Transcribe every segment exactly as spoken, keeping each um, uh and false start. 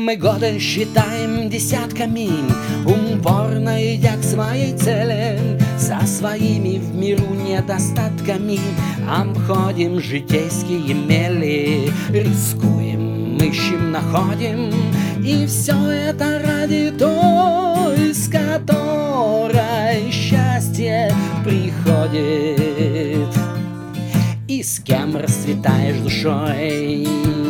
Мы годы считаем десятками, упорно идя к своей цели. Со своими в миру недостатками обходим житейские мели. Рискуем, ищем, находим, и все это ради той, с которой счастье приходит, и с кем расцветаешь душой.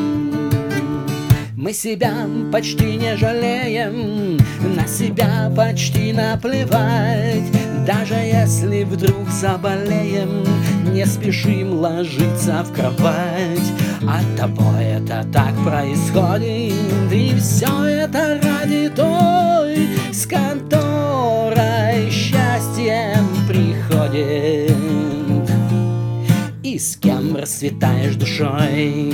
Мы себя почти не жалеем, на себя почти наплевать. Даже если вдруг заболеем, не спешим ложиться в кровать. Оттого это так происходит, и все это ради той, с которой счастье приходит, и с кем расцветаешь душой.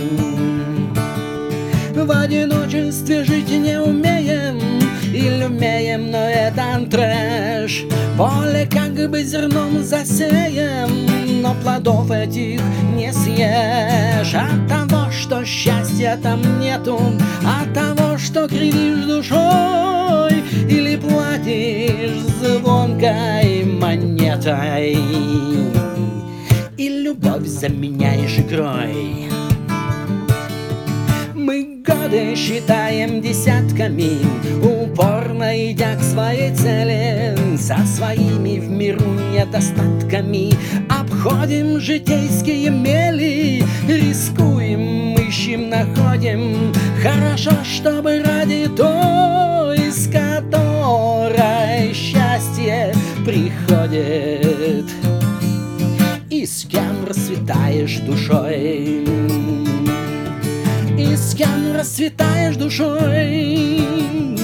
В одиночестве жить не умеем, или умеем, но это трэш. Поле как бы зерном засеем, но плодов этих не съешь. От того, что счастья там нету, от того, что кривишь душой или платишь звонкой монетой, и любовь заменяешь игрой. Мы годы считаем десятками, упорно идя к своей цели. Со своими в миру недостатками обходим житейские мели. Рискуем, ищем, находим. Хорошо, чтобы ради той, с которой счастье приходит, и с кем расцветаешь душой, и с кем расцветаешь душой.